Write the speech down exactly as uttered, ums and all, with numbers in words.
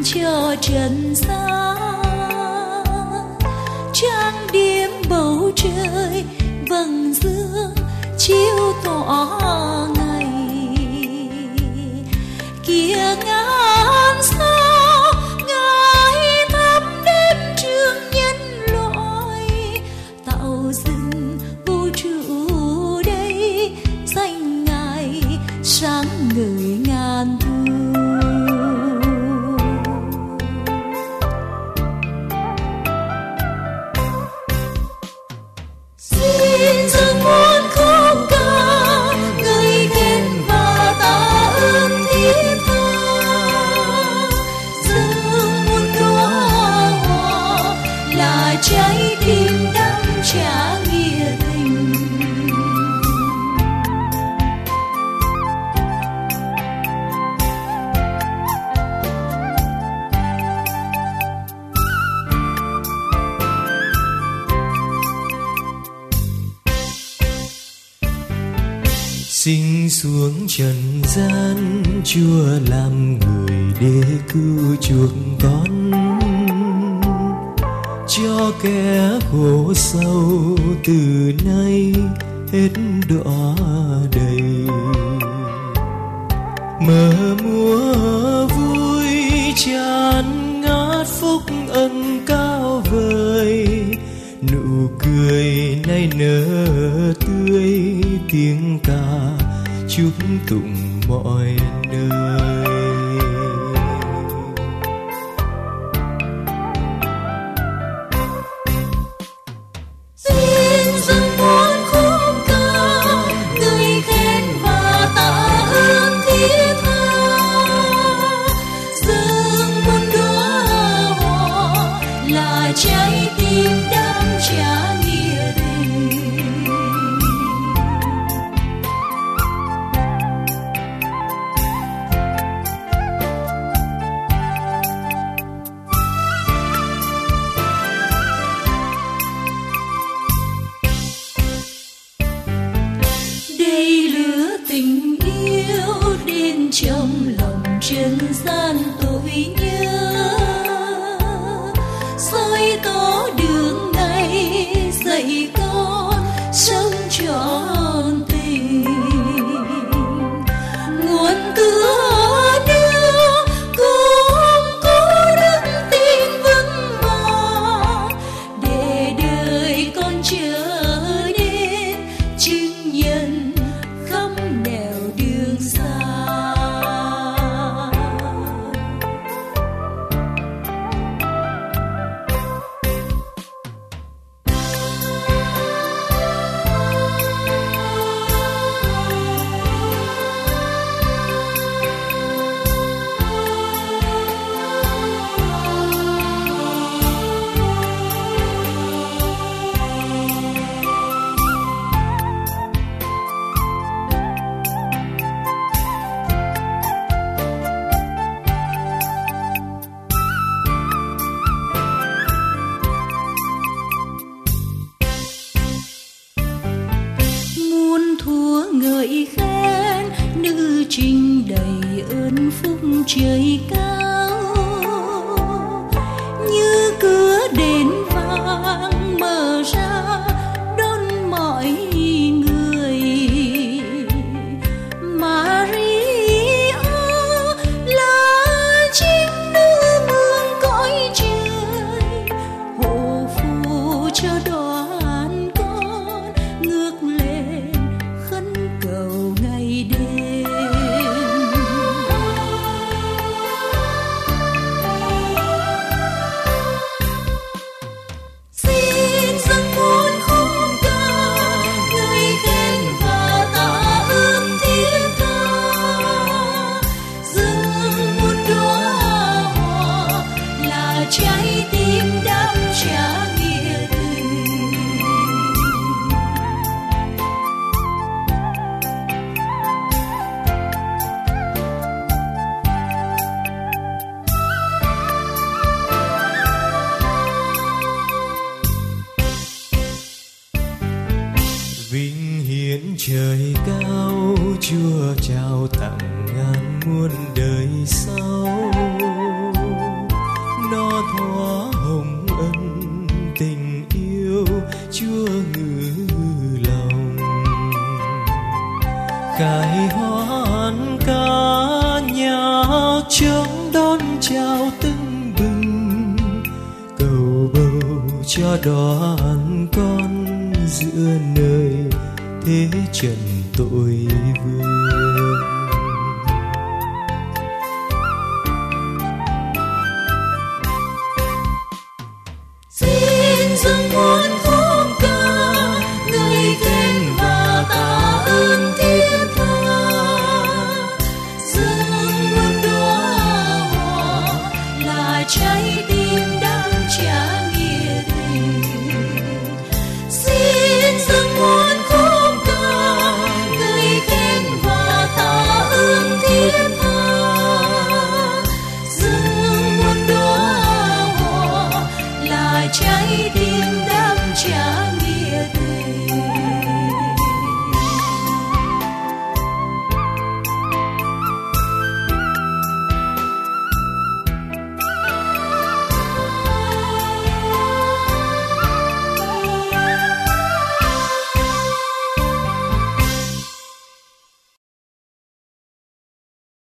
cho trần gian, trang điểm bầu trời vầng dương chiếu tỏa ngày. Kia ngàn sao ngài thắm đêm trường nhân loại, tạo dựng vũ trụ đây danh ngài sáng ngời ngàn thu. Xin dâng muôn khúc ca ngợi khen và tạ ơn thiết tha, dâng muôn đóa hoa là trái tim đắm trả nghĩa tình. Sinh xuống trần gian, Chúa làm người để cứu chuộc con, cho kẻ khổ sâu từ nay hết đọa đầy. Mơ múa vui tràn ngát phúc ân cao vời, nụ cười nay nở tươi, tiếng ca chúc tụng mọi nơi. Xin dâng muôn khúc ca ngợi khen và tạ ơn thiết tha, dâng muôn đóa hoa là trái tim đắm trả nghĩa tình. Đây lửa tình yêu đến trong lòng trần gian tôi nhớ, soi tỏ đường ngày dạy con sống trọn tình. Nguồn cửa đưa cùng cố đức tin vững vàng, để đời con trở nên chứng nhân khắp nẻo đường xa. Muôn thua ngợi khen nữ trinh đầy ơn phúc trời cao, như cửa đền vàng mở ra đón mọi người. Maria là chính nữ vương cõi trời, hộ phù cho đoàn con ngước lên khấn cầu ngày đêm. Xin dâng muôn khúc ca ngợi khen và tạ ơn thiết tha, dâng muôn đóa hoa là trái tim đắm trả nghĩa tình. Vinh hiển trời cao, Chúa trao tặng ngàn muôn đời sau. cài hoan ca nhạc trống đón chào tưng bừng, cầu bầu cho đoàn con giữa nơi thế trần tội vương. Xin dâng muôn